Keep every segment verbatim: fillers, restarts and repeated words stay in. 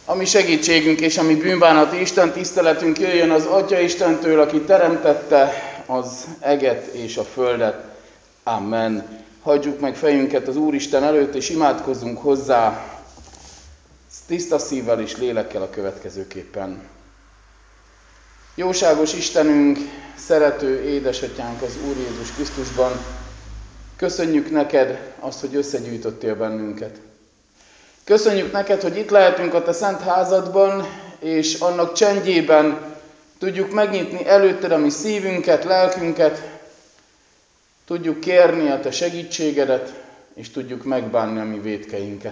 Ami segítségünk és ami bűnbánati Isten tiszteletünk jöjjön az Atya Istentől, aki teremtette az eget és a földet. Amen. Hagyjuk meg fejünket az Úristen előtt, és imádkozzunk hozzá tiszta szívvel és lélekkel a következőképpen. Jóságos Istenünk, szerető édesatyánk az Úr Jézus Krisztusban, köszönjük neked azt, hogy összegyűjtöttél bennünket. Köszönjük neked, hogy itt lehetünk a te szent házadban, és annak csendjében tudjuk megnyitni előtted a mi szívünket, lelkünket, tudjuk kérni a te segítségedet, és tudjuk megbánni a mi vétkeinket.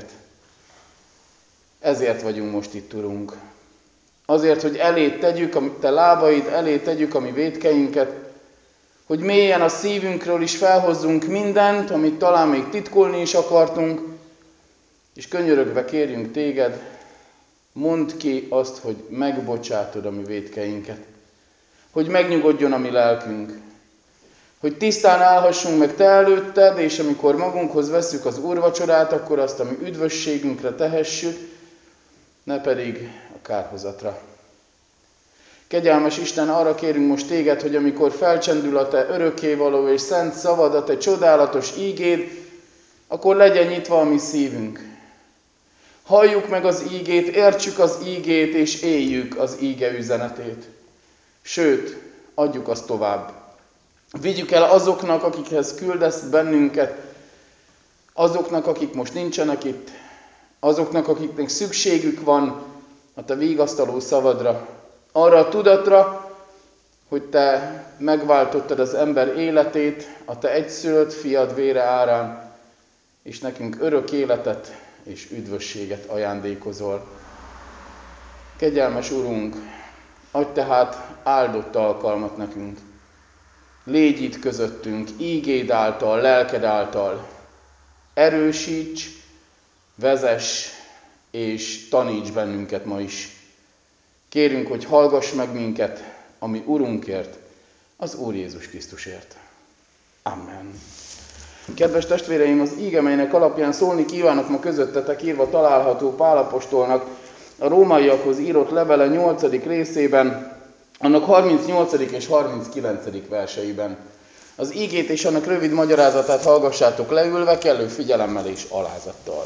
Ezért vagyunk most itt, Urunk. Azért, hogy elé tegyük, a te lábaid elé tegyük a mi vétkeinket, hogy mélyen a szívünkről is felhozzunk mindent, amit talán még titkolni is akartunk, és könyörögve kérjünk téged, mondd ki azt, hogy megbocsátod a mi vétkeinket, hogy megnyugodjon a mi lelkünk, hogy tisztán állhassunk meg te előtted, és amikor magunkhoz vesszük az úrvacsorát, akkor azt a mi üdvösségünkre tehessük, ne pedig a kárhozatra. Kegyelmes Isten, arra kérünk most téged, hogy amikor felcsendül a te örökkévaló és szent szavad, a te csodálatos ígéd, akkor legyen nyitva a mi szívünk. Halljuk meg az ígét, értsük az ígét, és éljük az íge üzenetét. Sőt, adjuk azt tovább. Vigyük el azoknak, akikhez küldesz bennünket, azoknak, akik most nincsenek itt, azoknak, akiknek szükségük van a te vigasztaló szavadra, arra a tudatra, hogy te megváltottad az ember életét a te egyszülött fiad vére árán, és nekünk örök életet és üdvösséget ajándékozol. Kegyelmes Urunk, adj tehát áldott alkalmat nekünk. Légy itt közöttünk, ígéd által, lelked által. Erősíts, vezess és taníts bennünket ma is. Kérünk, hogy hallgass meg minket, ami Urunkért, az Úr Jézus Krisztusért. Amen. Kedves testvéreim, az íge, melynek alapján szólni kívánok ma közöttetek, írva található Pál apostolnak a rómaiakhoz írott levele nyolcadik részében, annak harmincnyolcadik és harminckilencedik verseiben. Az ígét és annak rövid magyarázatát hallgassátok leülve, kellő figyelemmel és alázattal.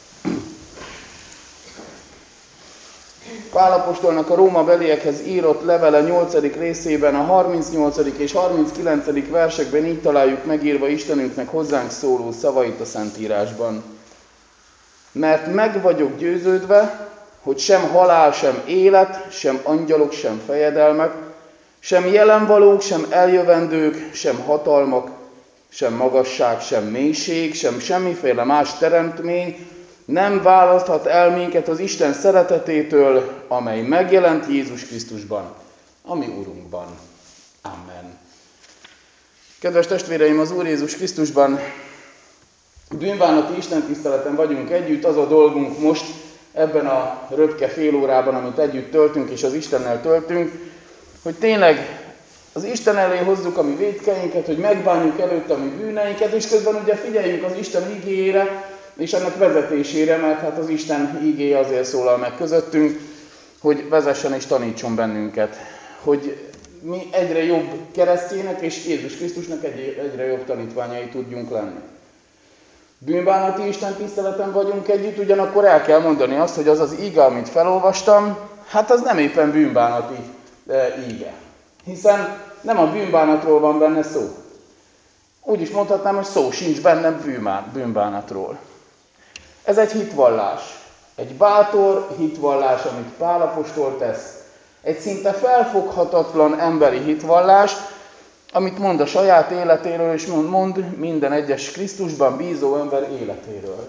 Pál apostolnak a Róma beliekhez írott levele nyolcadik részében, a harmincnyolcadik és harminckilencedik versekben így találjuk megírva Istenünknek hozzánk szóló szavait a Szentírásban. Mert meg vagyok győződve, hogy sem halál, sem élet, sem angyalok, sem fejedelmek, sem jelenvalók, sem eljövendők, sem hatalmak, sem magasság, sem mélység, sem semmiféle más teremtmény nem választhat el minket az Isten szeretetétől, amely megjelent Jézus Krisztusban, a mi Urunkban. Amen. Kedves testvéreim, az Úr Jézus Krisztusban bűnbánati istentiszteleten vagyunk együtt, az a dolgunk most ebben a röpke fél órában, amit együtt töltünk és az Istennel töltünk, hogy tényleg az Isten elé hozzuk a mi vétkeinket, hogy megbánjuk előtte a mi bűneinket, és közben ugye figyeljünk az Isten igéjére, és annak vezetésére, mert hát az Isten igéje azért szólal meg közöttünk, hogy vezessen és tanítson bennünket. Hogy mi egyre jobb keresztjének és Jézus Krisztusnak egyre jobb tanítványai tudjunk lenni. Bűnbánati Isten tiszteleten vagyunk együtt, ugyanakkor el kell mondani azt, hogy az az íge, amit felolvastam, hát az nem éppen bűnbánati íge. Hiszen nem a bűnbánatról van benne szó. Úgy is mondhatnám, hogy szó sincs benne bűnbánatról. Ez egy hitvallás. Egy bátor hitvallás, amit Pál apostol tesz. Egy szinte felfoghatatlan emberi hitvallás, amit mond a saját életéről, és mond minden egyes Krisztusban bízó ember életéről.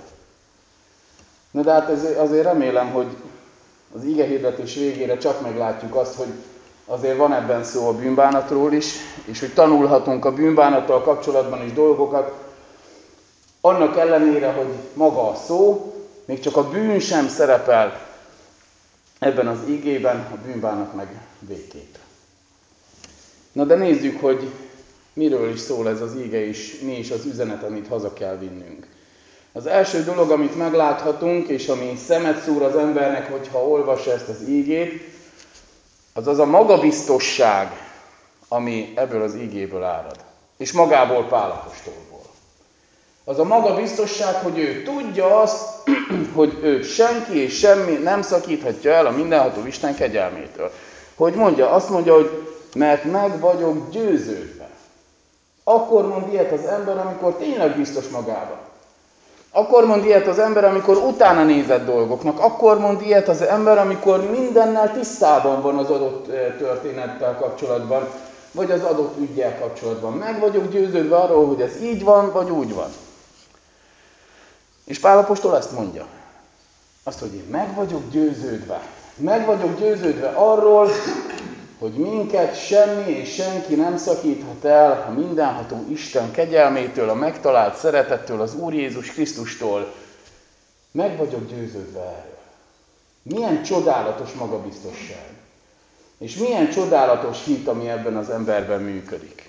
Na de hát azért remélem, hogy az igehirdetés végére csak meglátjuk azt, hogy azért van ebben szó a bűnbánatról is, és hogy tanulhatunk a bűnbánattal kapcsolatban is dolgokat, annak ellenére, hogy maga a szó, még csak a bűn sem szerepel ebben az igében, a bűnbánat meg végképp. Na de nézzük, hogy miről is szól ez az íge, és mi is az üzenet, amit haza kell vinnünk. Az első dolog, amit megláthatunk, és ami szemet szúr az embernek, hogyha olvassa ezt az ígét, az az a magabiztosság, ami ebből az ígéből árad. És magából Pál apostolból. Az a magabiztosság, hogy ő tudja azt, hogy őt senki és semmi nem szakíthatja el a mindenható Isten kegyelmétől. Hogy mondja, azt mondja, hogy mert meg vagyok győződve. Akkor mond ilyet az ember, amikor tényleg biztos magában. Akkor mond ilyet az ember, amikor utána nézett dolgoknak. Akkor mond ilyet az ember, amikor mindennel tisztában van az adott történettel kapcsolatban, vagy az adott üggyel kapcsolatban. Meg vagyok győződve arról, hogy ez így van, vagy úgy van. És Pál apostol ezt mondja. Azt, hogy én meg vagyok győződve. Meg vagyok győződve arról, hogy minket semmi és senki nem szakíthat el a mindenható Isten kegyelmétől, a megtalált szeretettől, az Úr Jézus Krisztustól. Meg vagyok győződve erről. Milyen csodálatos magabiztosság. És milyen csodálatos hit, ami ebben az emberben működik.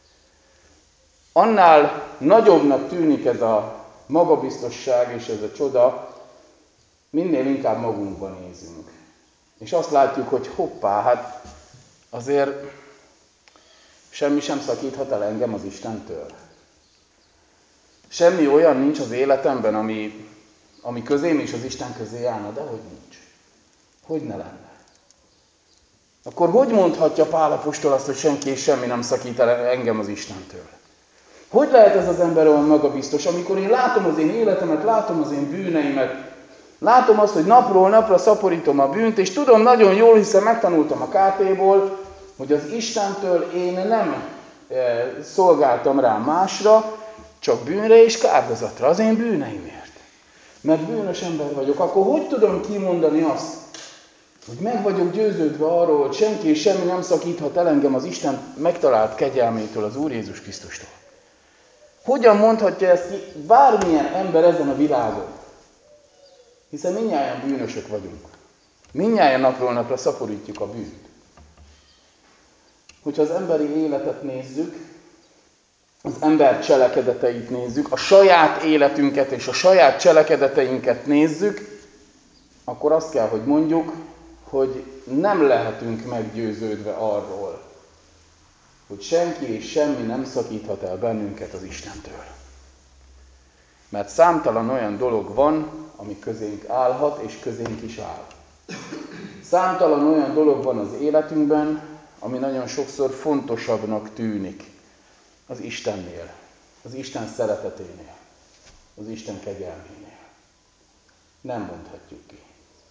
Annál nagyobbnak tűnik ez a magabiztosság és ez a csoda, minél inkább magunkban nézünk. És azt látjuk, hogy hoppá, hát azért semmi sem szakíthat el engem az Istentől. Semmi olyan nincs az életemben, ami, ami közém és az Isten közé állna, de hogy nincs. Hogy ne lenne? Akkor hogy mondhatja Pál apostol azt, hogy senki és semmi nem szakít el engem az Istentől? Hogy lehet ez az ember olyan magabiztos, amikor én látom az én életemet, látom az én bűneimet, látom azt, hogy napról napra szaporítom a bűnt, és tudom nagyon jól, hiszen megtanultam a ká té-ból, hogy az Istentől én nem e, szolgáltam rá másra, csak bűnre és kárdozatra, az én bűneimért. Mert bűnös ember vagyok, akkor hogy tudom kimondani azt, hogy meg vagyok győződve arról, hogy senki és semmi nem szakíthat el engem az Isten megtalált kegyelmétől, az Úr Jézus Krisztustól? Hogyan mondhatja ezt ki bármilyen ember ezen a világon? Hiszen mindnyájan bűnösök vagyunk. Mindnyájan napról napra szaporítjuk a bűnt. Hogyha az emberi életet nézzük, az ember cselekedeteit nézzük, a saját életünket és a saját cselekedeteinket nézzük, akkor azt kell, hogy mondjuk, hogy nem lehetünk meggyőződve arról, hogy senki és semmi nem szakíthat el bennünket az Istentől. Mert számtalan olyan dolog van, ami közénk állhat, és közénk is áll. Számtalan olyan dolog van az életünkben, ami nagyon sokszor fontosabbnak tűnik az Istennél, az Isten szereteténél, az Isten kegyelménél. Nem mondhatjuk ki.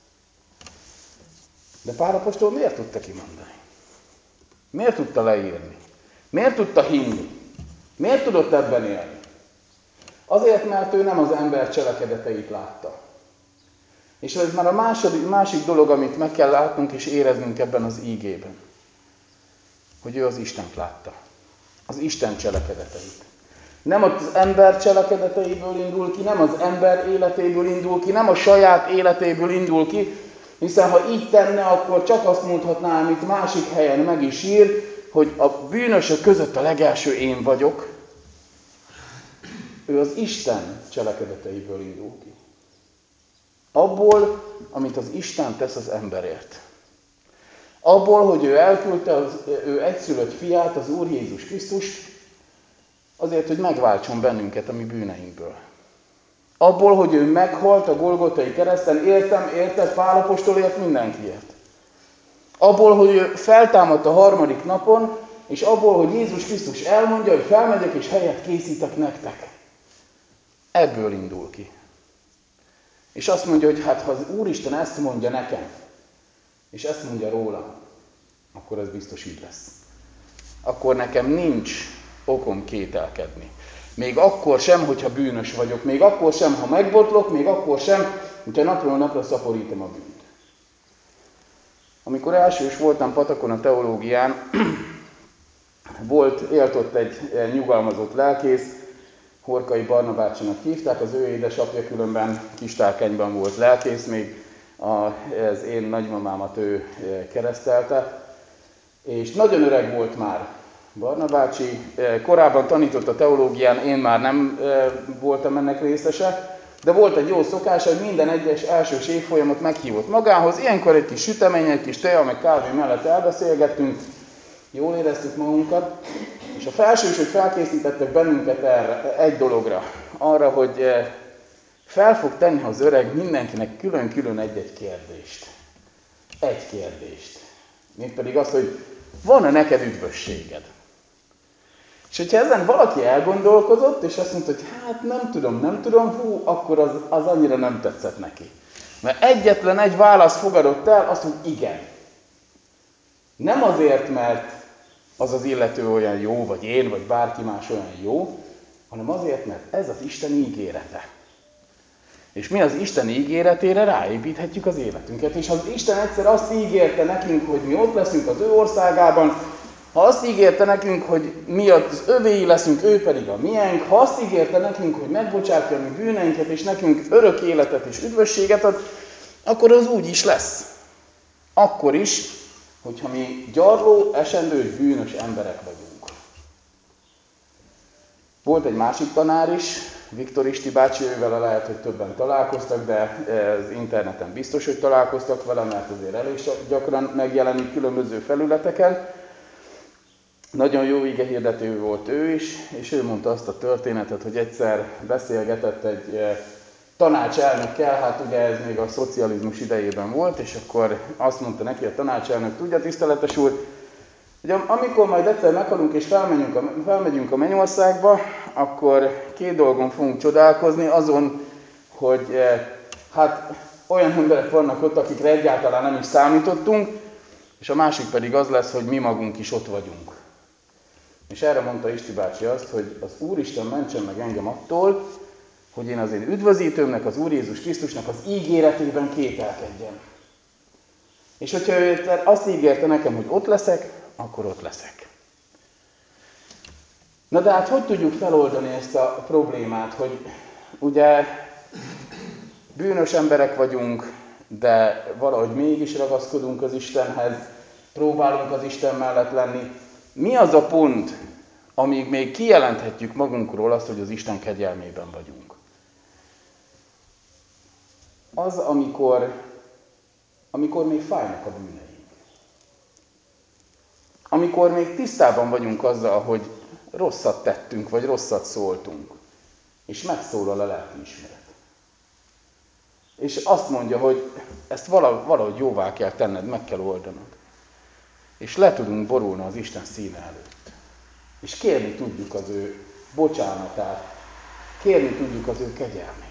De Pál apostol miért tudta kimondani? Miért tudta leírni? Miért tudta hinni? Miért tudott ebben élni? Azért, mert ő nem az ember cselekedeteit látta. És ez már a második, másik dolog, amit meg kell látnunk és éreznünk ebben az ígében. Hogy ő az Istent látta. Az Isten cselekedeteit. Nem az ember cselekedeteiből indul ki, nem az ember életéből indul ki, nem a saját életéből indul ki, hiszen ha így tenne, akkor csak azt mondhatná, amit másik helyen meg is ír, hogy a bűnösök között a legelső én vagyok. Ő az Isten cselekedeteiből indul ki. Abból, amit az Isten tesz az emberért. Abból, hogy ő elküldte az ő egyszülött fiát, az Úr Jézus Krisztust, azért, hogy megváltson bennünket a mi bűneinkből. Abból, hogy ő meghalt a Golgotai kereszten, értem, érted, Pál apostolért, mindenkiért. Abból, hogy ő feltámadt a harmadik napon, és abból, hogy Jézus Krisztus elmondja, hogy felmegyek és helyet készítek nektek. Ebből indul ki. És azt mondja, hogy hát ha az Úristen ezt mondja nekem, és ezt mondja rólam, akkor ez biztos így lesz. Akkor nekem nincs okom kételkedni. Még akkor sem, hogyha bűnös vagyok, még akkor sem, ha megbotlok, még akkor sem, hogyha napról napra szaporítom a bűnt. Amikor elsős voltam Patakon a teológián, volt, élt ott egy nyugalmazott lelkész, Horkai Barna bácsinak hívták, az ő édesapja különben Kistárkányban volt lelkész, még az én nagymamámat ő keresztelte, és nagyon öreg volt már Barna bácsi, korábban tanított a teológián, én már nem voltam ennek részese, de volt egy jó szokás, hogy minden egyes elsős évfolyamot meghívott magához. Ilyenkor egy kis sütemény, egy kis tea, meg kávé mellett elbeszélgettünk, jól éreztük magunkat, és a felsősök felkészítettek bennünket erre, egy dologra, arra, hogy fel fog tenni az öreg mindenkinek külön-külön egy-egy kérdést. Egy kérdést. Mégpedig az, hogy van-e neked üdvösséged? És hogyha ezen valaki elgondolkozott, és azt mondta, hogy hát nem tudom, nem tudom, hú, akkor az, az annyira nem tetszett neki. Mert egyetlen egy válasz fogadott el, azt mondja, igen. Nem azért, mert az az illető olyan jó, vagy én, vagy bárki más olyan jó, hanem azért, mert ez az Isten ígérete. És mi az Isten ígéretére ráépíthetjük az életünket. És ha az Isten egyszer azt ígérte nekünk, hogy mi ott leszünk az ő országában, ha azt ígérte nekünk, hogy mi az övéi leszünk, ő pedig a miénk, ha azt ígérte nekünk, hogy megbocsátja a mi bűneinket, és nekünk örök életet és üdvösséget ad, akkor az úgy is lesz. Akkor is, hogyha mi gyarló, esendő, bűnös emberek vagyunk. Volt egy másik tanár is, Viktor Isti bácsi, ővel lehet, hogy többen találkoztak, de az interneten biztos, hogy találkoztak vele, mert azért elég gyakran megjelenik különböző felületeken. Nagyon jó igehirdető volt ő is, és ő mondta azt a történetet, hogy egyszer beszélgetett egy tanácselnökkel, hát ugye ez még a szocializmus idejében volt, és akkor azt mondta neki a tanácselnök, tudja, tiszteletes úr, hogy amikor majd egyszer meghalunk és felmegyünk a, felmegyünk a mennyországba, akkor két dolgon fogunk csodálkozni, azon, hogy hát olyan emberek vannak ott, akikre egyáltalán nem is számítottunk, és a másik pedig az lesz, hogy mi magunk is ott vagyunk. És erre mondta Isti bácsi azt, hogy az Úristen mentsen meg engem attól, hogy én az én üdvözítőmnek, az Úr Jézus Krisztusnak az ígéretében kételkedjem. És hogyha ő azt ígérte nekem, hogy ott leszek, akkor ott leszek. Na de hát hogy tudjuk feloldani ezt a problémát, hogy ugye bűnös emberek vagyunk, de valahogy mégis ragaszkodunk az Istenhez, próbálunk az Isten mellett lenni. Mi az a pont, amíg még kijelenthetjük magunkról azt, hogy az Isten kegyelmében vagyunk? Az, amikor, amikor még fájnak a bűneink. Amikor még tisztában vagyunk azzal, hogy rosszat tettünk, vagy rosszat szóltunk, és megszólal a lelkiismeret. És azt mondja, hogy ezt valahogy jóvá kell tenned, meg kell oldanod. És le tudunk borulni az Isten színe előtt. És kérni tudjuk az ő bocsánatát, kérni tudjuk az ő kegyelmét.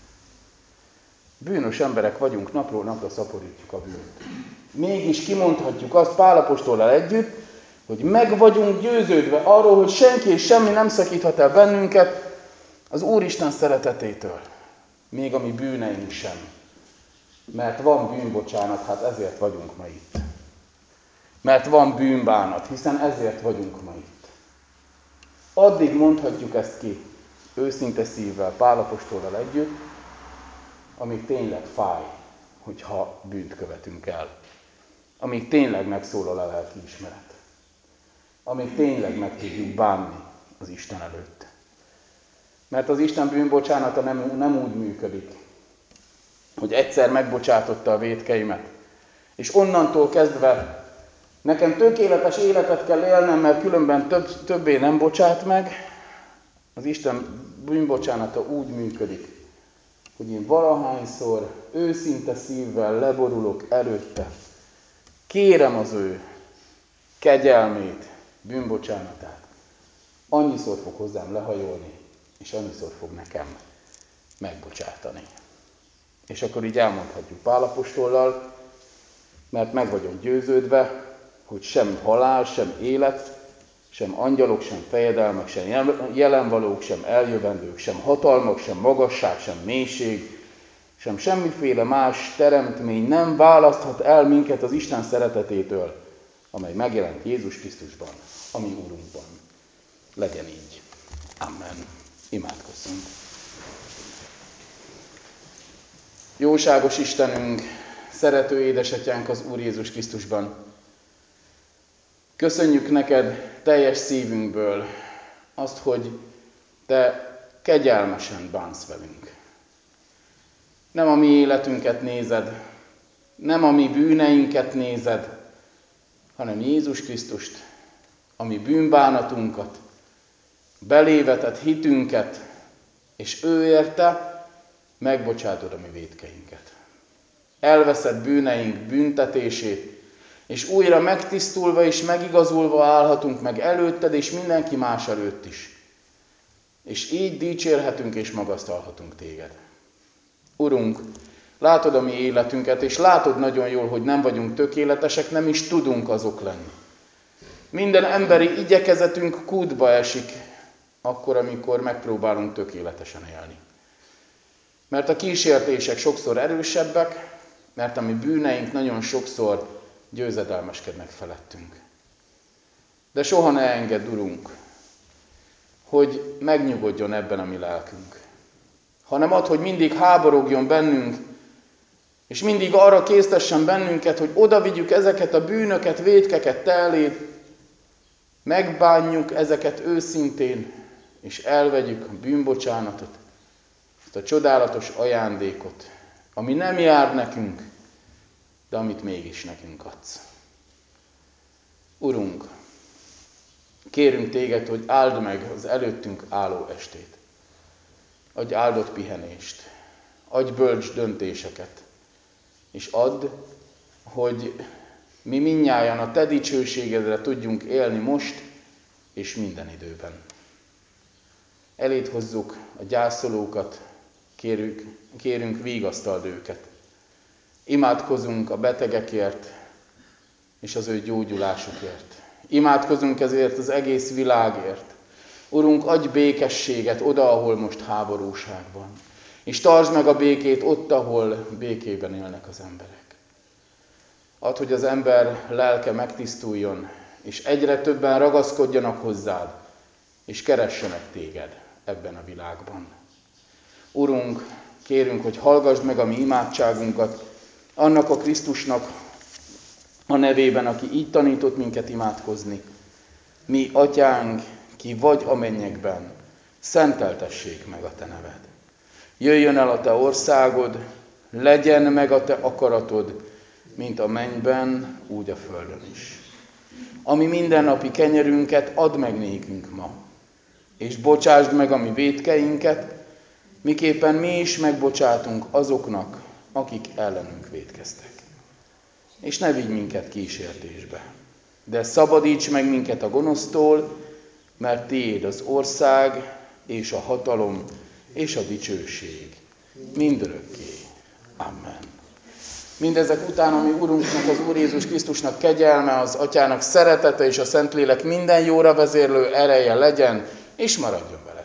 Bűnös emberek vagyunk, napról napra szaporítjuk a bűnt. Mégis kimondhatjuk azt Pál apostollal együtt, hogy meg vagyunk győződve arról, hogy senki és semmi nem szakíthat el bennünket az Úristen szeretetétől. Még a mi bűneink sem. Mert van bűnbocsánat, hát ezért vagyunk ma itt. Mert van bűnbánat, hiszen ezért vagyunk ma itt. Addig mondhatjuk ezt ki, őszinte szívvel, Pál apostollal együtt, amíg tényleg fáj, hogyha bűnt követünk el. Amíg tényleg megszólal a lelkiismeret. Amíg tényleg meg tudjuk bánni az Isten előtt. Mert az Isten bűnbocsánata nem, nem úgy működik, hogy egyszer megbocsátotta a vétkeimet, és onnantól kezdve nekem tökéletes életet kell élnem, mert különben több, többé nem bocsát meg. Az Isten bűnbocsánata úgy működik, hogy én valahányszor őszinte szívvel leborulok előtte, kérem az ő kegyelmét, bűnbocsánatát, annyiszor fog hozzám lehajolni, és annyiszor fog nekem megbocsátani. És akkor így elmondhatjuk Pál apostollal, mert meg vagyok győződve, hogy sem halál, sem élet, sem angyalok, sem fejedelmek, sem jelenvalók, sem eljövendők, sem hatalmak, sem magasság, sem mélység, sem semmiféle más teremtmény nem választhat el minket az Isten szeretetétől, amely megjelent Jézus Krisztusban, a mi Úrunkban. Legyen így. Amen. Imádkozzunk. Jóságos Istenünk, szerető édesatyánk az Úr Jézus Krisztusban. Köszönjük neked teljes szívünkből azt, hogy te kegyelmesen bánsz velünk. Nem a mi életünket nézed, nem a mi bűneinket nézed, hanem Jézus Krisztust, a mi bűnbánatunkat, belévetett hitünket, és ő érte megbocsátod a mi vétkeinket. Elveszett bűneink büntetését, és újra megtisztulva és megigazulva állhatunk meg előtted, és mindenki más előtt is. És így dicsérhetünk és magasztalhatunk téged. Urunk, látod a mi életünket, és látod nagyon jól, hogy nem vagyunk tökéletesek, nem is tudunk azok lenni. Minden emberi igyekezetünk kútba esik, akkor, amikor megpróbálunk tökéletesen élni. Mert a kísértések sokszor erősebbek, mert a mi bűneink nagyon sokszor győzedelmeskednek felettünk. De soha ne engedd, Urunk, hogy megnyugodjon ebben a mi lelkünk, hanem add, hogy mindig háborogjon bennünk, és mindig arra késztessen bennünket, hogy oda vigyük ezeket a bűnöket, vétkeket te eléd, megbánjuk ezeket őszintén, és elvegyük a bűnbocsánatot, ezt a csodálatos ajándékot, ami nem jár nekünk, de amit mégis nekünk adsz. Urunk, kérünk téged, hogy áld meg az előttünk álló estét. Adj áldott pihenést, adj bölcs döntéseket, és add, hogy mi mindnyájan a te dicsőségedre tudjunk élni most és minden időben. Eléd hozzuk a gyászolókat, kérünk, kérünk vigasztald őket. Imádkozunk a betegekért és az ő gyógyulásukért. Imádkozunk ezért az egész világért. Urunk, adj békességet oda, ahol most háborúság van. És tartsd meg a békét ott, ahol békében élnek az emberek. Add, hogy az ember lelke megtisztuljon, és egyre többen ragaszkodjanak hozzád, és keressenek téged ebben a világban. Urunk, kérünk, hogy hallgassd meg a mi imádságunkat, annak a Krisztusnak a nevében, aki így tanított minket imádkozni. Mi, Atyánk, ki vagy a mennyekben, szenteltessék meg a te neved. Jöjjön el a te országod, legyen meg a te akaratod, mint a mennyben, úgy a földön is. Ami mindennapi kenyerünket add meg nékünk ma, és bocsásd meg a mi vétkeinket, miképpen mi is megbocsátunk azoknak, akik ellenünk vétkeztek. És ne vigy minket kísértésbe, de szabadíts meg minket a gonosztól, mert tiéd az ország, és a hatalom, és a dicsőség mindörökké. Amen. Mindezek után, ami Urunknak, az Úr Jézus Krisztusnak kegyelme, az Atyának szeretete és a Szentlélek minden jóra vezérlő ereje legyen, és maradjon vele.